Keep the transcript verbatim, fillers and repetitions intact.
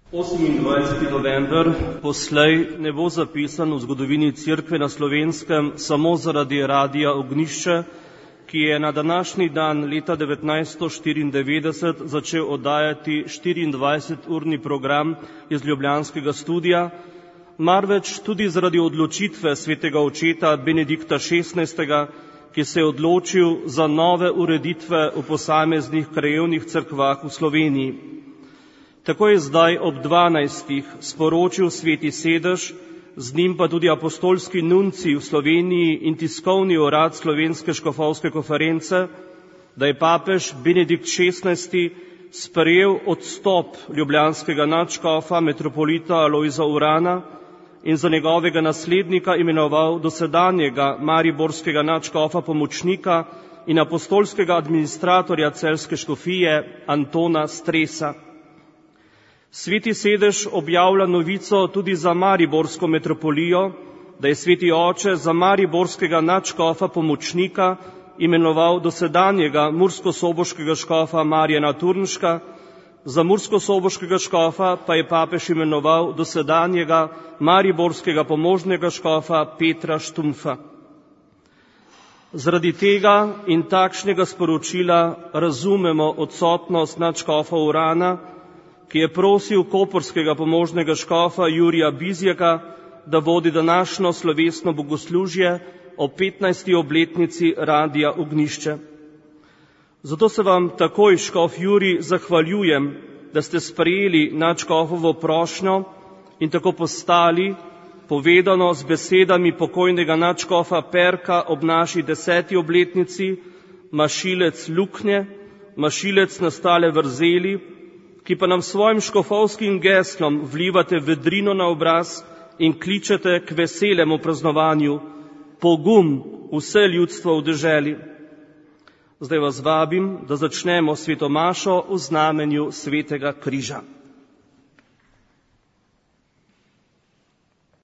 osemindvajseti november poslej ne bo zapisan v zgodovini Cerkve na Slovenskem samo zaradi radia Ognjišče, ki je na današnji dan leta devetnajststo štiriindevetdeset začel oddajati štiriindvajseturni program iz ljubljanskega studia, marveč tudi zaradi odločitve svetega očeta Benedikta šestnajstega, ki se je odločil za nove ureditve v posameznih krajevnih cerkvah v Sloveniji. Tako je zdaj ob dvanajstih sporočil sveti sedež, z njim pa tudi apostolski nuncij v Sloveniji in tiskovni urad Slovenske škofovske konference, da je papež Benedikt šestnajsti sprejel odstop ljubljanskega nadškofa metropolita Alojza Urana in za njegovega naslednika imenoval dosedanjega mariborskega nadškofa pomočnika in apostolskega administratorja celjske škofije Antona Stresa. Sveti sedež objavlja novico tudi za mariborsko metropolijo, da je sveti oče za mariborskega nadškofa pomočnika imenoval dosedanjega murskosoboškega škofa Marjana Turnška, za murskosoboškega škofa pa je papež imenoval dosedanjega mariborskega pomožnega škofa Petra Štumfa. Zaradi tega in takšnega sporočila razumemo odsotnost nadškofa Urana, ki je prosil koprskega pomožnega škofa Jurija Bizjaka, da vodi današnjo slovesno bogoslužje o petnajsti obletnici radia Ognjišče. Zato se vam takoj, škof Jurij, zahvaljujem, da ste sprejeli nadškofovo prošnjo in tako postali, povedano z besedami pokojnega nadškofa Perka ob naši deseti obletnici, mašilec luknje, mašilec nastale vrzeli, ki pa nam svojim škofovskim geslom vlivate vedrino na obraz in kličete k veselemu praznovanju: pogum vse ljudstvo v deželi. Zdaj vas vabim, da začnemo sveto mašo v znamenju svetega križa.